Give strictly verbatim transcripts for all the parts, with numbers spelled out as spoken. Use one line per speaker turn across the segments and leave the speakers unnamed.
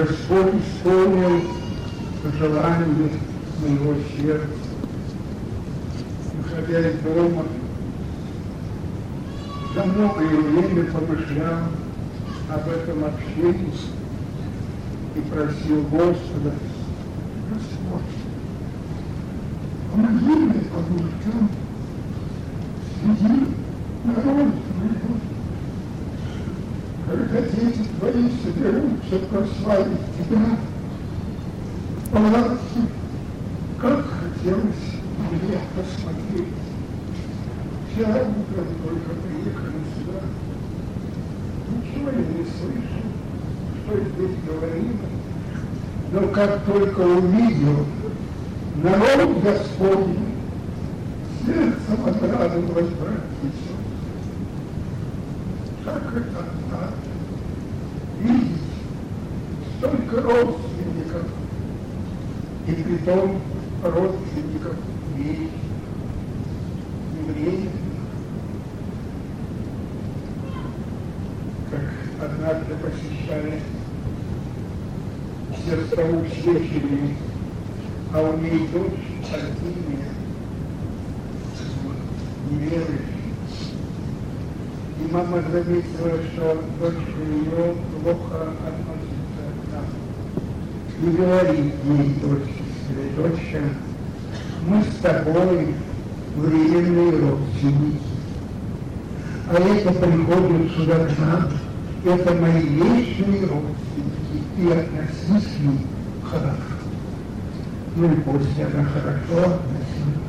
Господь исполнил желание моего сердца. Выходя из дома, за многое время помышлял об этом общении и просил Господа: Господь, помоги мне по нуждам среди народа твоего. Когда дети твои соберутся прославить тебя, палатки, как хотелось мне посмотреть. Вчера утром только приехали сюда. Ничего я не слышал, что здесь говоримо. Но как только увидел народ Господень, сердцем обрадовалось, братья. Как это надо видеть столько родственников, и притом родственников веры, евреев. Как однажды посещали сестру Чечени, а у ней дочь Артемия, неверующая. И мама заметила, что дочка ее плохо относится к нам. И говорит ей дочке: дочка, мы с тобой временные родственники. А это приходят сюда к нам, это мои вечные родственники, и относись к ним хорошо. Ну и после она хорошо относилась.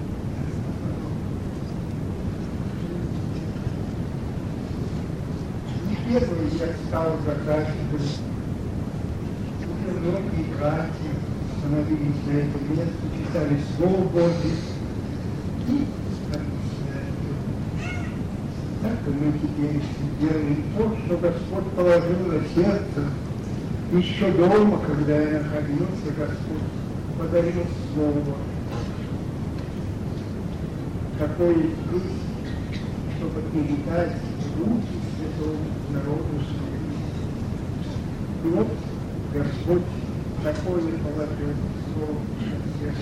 Первый я стал заканчивать. Уже многие братья становились на это место, читали Слово Божие и так и мы теперь делаем то, что Господь положил на сердце. Еще дома, когда я находился, Господь подарил Слово. Какое здесь, чтобы передать руки святому народу своему. И вот Господь такое положил Слово на сердце.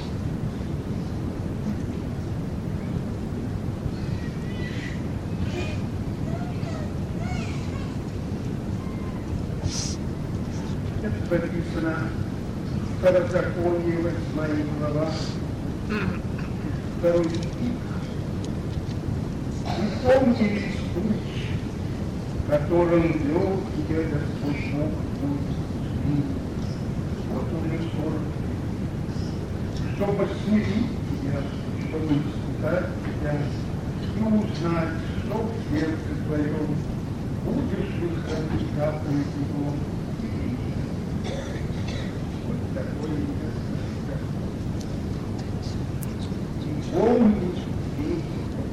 Это написано в Второзаконии, восьмая глава, второй стих. И помните путь, которым вел тебя Господь Бог твой. Вот уже сорок лет. Чтобы смирить тебя, чтобы испытать тебя и узнать, что в сердце твоем, будешь ли хранить заповедь Его. Вот такое место. И помни весь.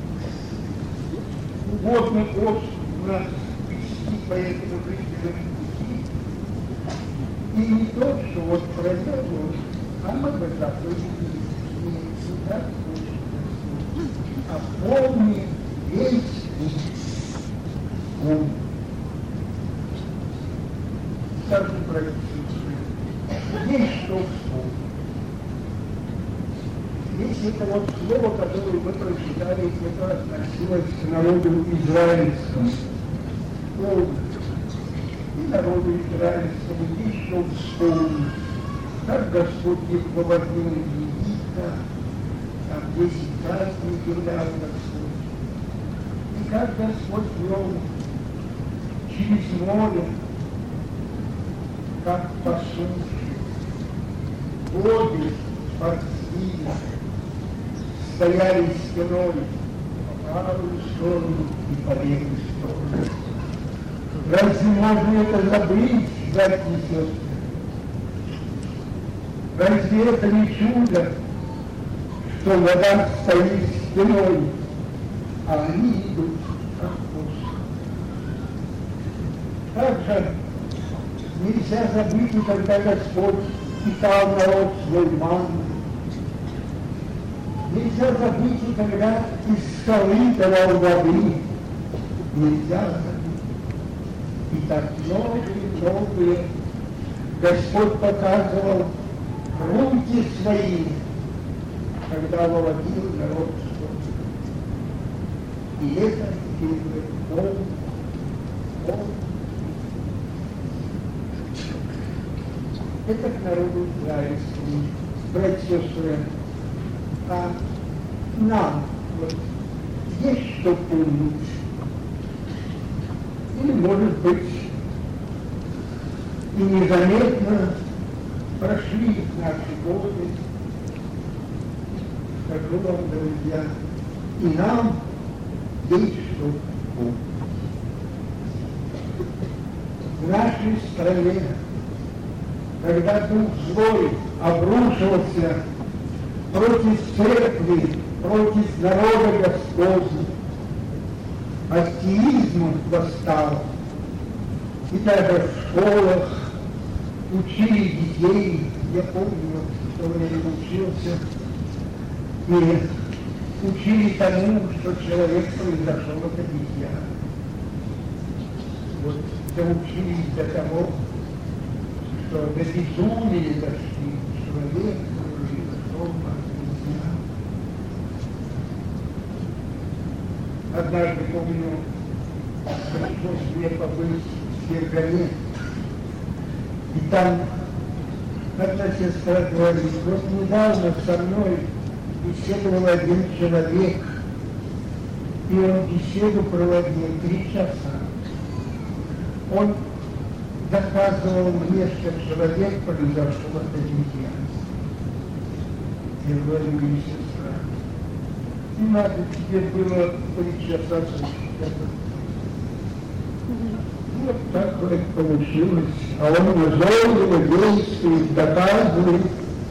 Угодно Господу нас вести по этому жизненному пути. И не то, что вот пройдет он, а мы бы заповеди не всегда слушаем. А помни весь путь. Скажу, братья, есть что вспомнить. Здесь это вот слово, которое мы прочитали, это относилось к народу израильскому. И народу израильскому есть что вспомнить. Как Господь их выводил из Египта, там десять праздников дал Господь. И как Господь вел через море, как по суше, воды подстили, стояли стеной по правую сторону и по левую сторону. Разве можно это забыть, братья и сестры? Разве это не чудо, что вода стоит стеной, а они идут как пусто? Также нельзя забыть, и когда Господь питал народ свой манной. Нельзя забыть, и когда из скалы давал воды. Нельзя забыть. И так многие-многие Господь показывал руки свои, когда выводил народ свой. И это теперь он, он. Это к народу израильскому, братья и сестры. А нам вот есть что помнить. Или, может быть, и незаметно прошли наши годы. Скажу вам, друзья, и нам есть что помнить. В нашей стране, когда дух злой обрушился против церкви, против народа Господня, атеизм восстал, и даже в школах учили детей. Я помню, в то время учился, и учили тому, что человек произошел от обезьяны. Вот доучились до того, что до безумия дошли, человек произошел от обезьяны. Однажды, помню, пришлось мне побыть в Фергане, и там одна сестра говорит: вот недавно со мной беседовал один человек, и он беседу проводил три часа. Он доказывал мне, что человек произошел от обезьяны. Я говорю: мне, сестра, не надо тебе было три часа слушать. Вот так вот получилось. А он изолировал, действует, доказывает.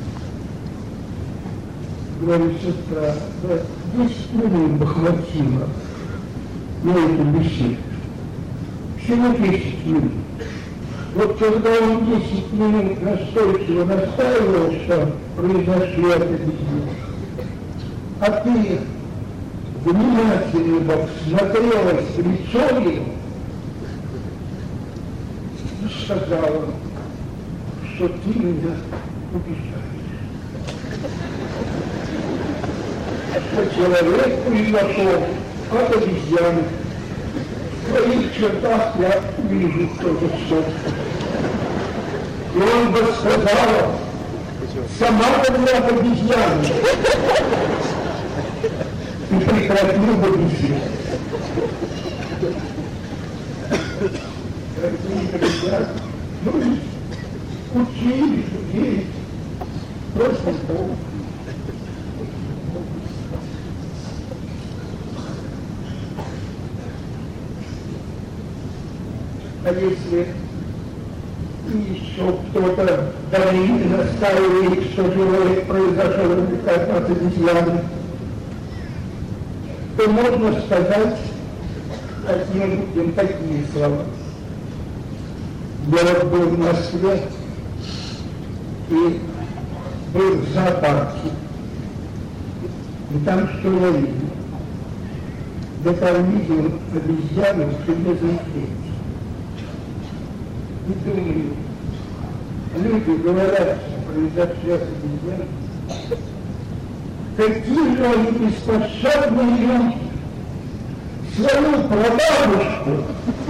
Говорю: сестра, да десять минут бы хватило на эту беседу. Всего десять минут. Вот когда он десять минут настойчиво настаивал, что произошли от обезьяны, а ты внимательно смотрелась в лицо его и сказала, что ты меня убеждаешь. Что человек произошел от обезьяны. В твоих чертах я вижу тоже все. И он бы сказал, сама была от обезьяны. И прекратил бы беседу. Дорогие друзья, ну, учили людей, просто Бог. А если еще кто-то давит и настаивает, что человек произошел от обезьяны, то можно сказать каким-нибудь такие слова. Я вот был в Москве и был в зоопарке. И там что я видел? Я там видел обезьяну в железной клетке. И думаю, люди говорят, что произошли от обезьяны. Какие же они беспощадные люди! Свою прабабушку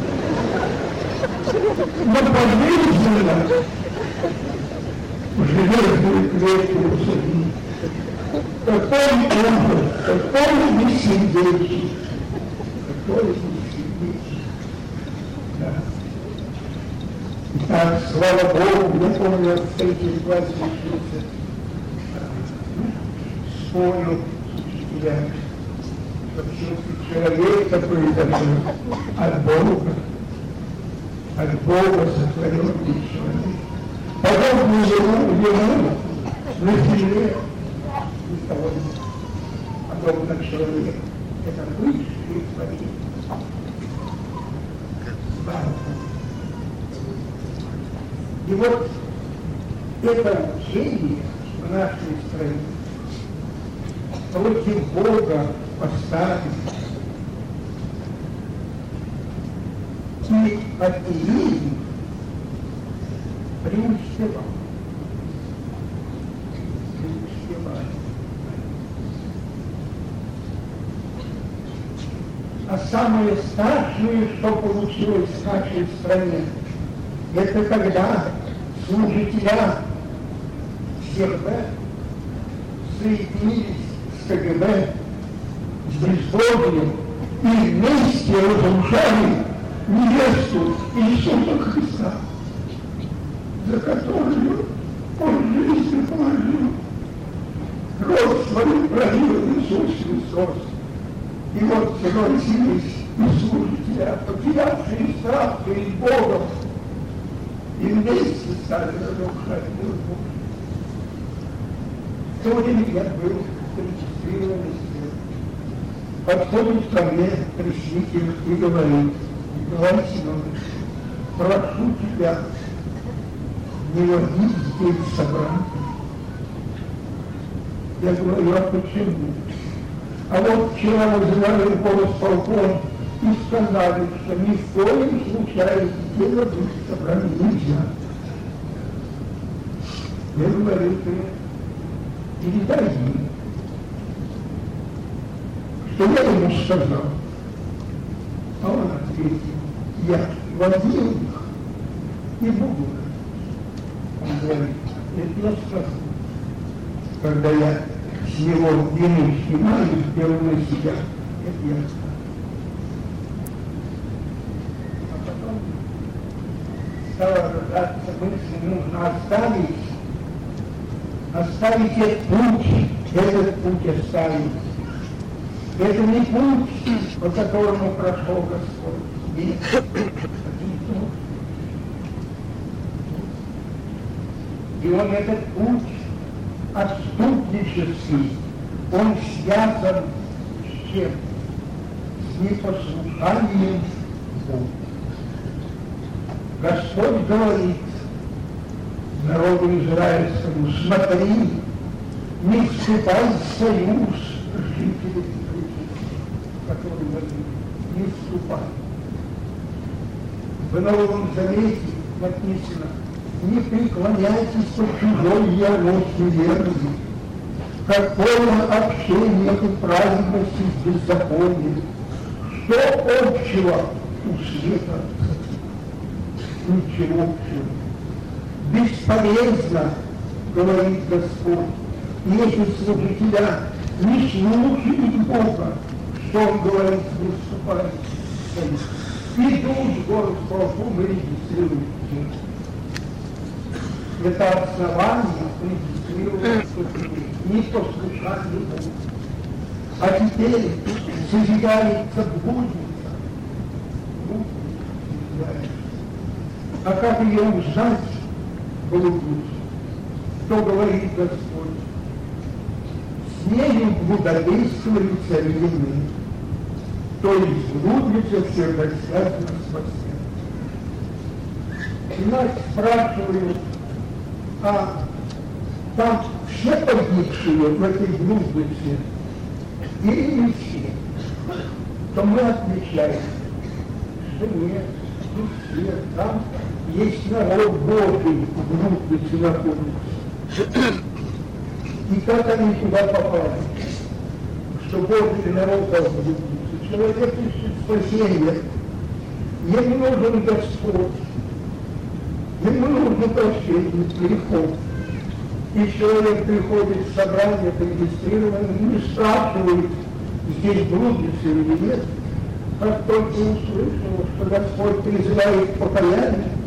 на пожизненно в железную клетку усадили. Какой ужас, какой бессердечие, какой бессердечие. Да. Так, слава Богу, я помню, в третьем классе учился, спорил с учителями, что все-таки человек произошел от Бога, от Бога сотворенный человек. Подобно ему, ему на земле, подобно человеку, это высшее творение. И вот это учение в нашей стране против Бога поставить. И атеизм преуспевал. Преуспевал. А самое страшное, что получилось в нашей стране, это когда служителя ЦРБ соединились с КГБ, с безбожием и вместе разрушали невесту Иисуса Христа, за которую он жизнь положил. Кровь свою пролил Иисус Христос. И вот согласились и служителя, потерявшие страх перед Богом, и вместе стали разрушать мир Божий. В то время я был регистрированный свет. Подходит ко мне креститель и говорит: Николай Семенович, прошу тебя, не водить здесь собрание. Я говорю: а почему? А вот вчера вызывали горосполком и сказали, что ни в коем случае детей водить собрание нельзя. Я говорю: ты передай им, что я ему сказал. А он ответил: я водил их и буду. Он говорит: это я скажу. Когда я с него вину снимаю, беру на себя, это я скажу. А потом стала рождаться мысль: нужно оставить, оставить этот путь, этот путь оставить. Это не путь, по которому прошел Господь. Нет, это не путь. И он этот путь отступнический, он связан с чем? С непослушанием Богу. Господь говорит народу израильскому: смотри, не вступай в союз жителей, который не вступай. В Новом Завете написано: не преклоняйтесь под чужой ярмой неверным, какое общение и праздности с беззаконием, что общего у света? Ничего общего. Бесполезно, говорит Господь, если служителя не слушают Бога, что Он говорит: не вступает в союз. Идут с горосполком и регистрируют. Это основание регистрировать непослушание Богу. А теперь зажигается блудница. А как ее узнать, блудницу? Что говорит Господь? С нею блудодействовали цари земли. То есть блудница всегда связана с восьмым. И нас спрашивают: а там все погибшие в этой блуднице или не все? То мы отвечаем, что нет, не все. Там есть народ Божий в блуднице находится. И как они туда попали? Что Божий народ дал в блуднице. Человек ищет спасения. Ему нужен Господь. Ему нужно прощение грехов. И человек приходит в собрание, регистрированное, не спрашивает, здесь блудница или нет. Как только услышал, что Господь призывает к покаянию,